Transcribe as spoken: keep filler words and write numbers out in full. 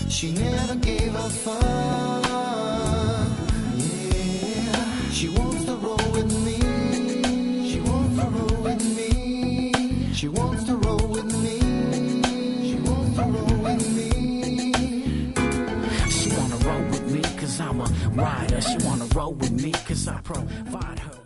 She never gave a fuck. Yeah, she wants to roll with me. She wants to roll with me. She wants to roll with me. She wants to roll with me. She wanna roll with me cause I'm a rider. She wanna roll with me cause I provide her.